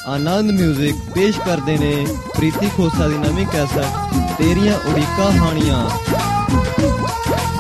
ਆਨੰਦ music ਪੇਸ਼ ਕਰਦੇ ਨੇ ਪ੍ਰੀਤੀ ਖੋਸਾ ਦੀ ਨਵੀਂ ਕੈਸਟ ਤੇਰੀਆਂ ਉਡੀਕਾਂ ਹਾਣੀਆਂ।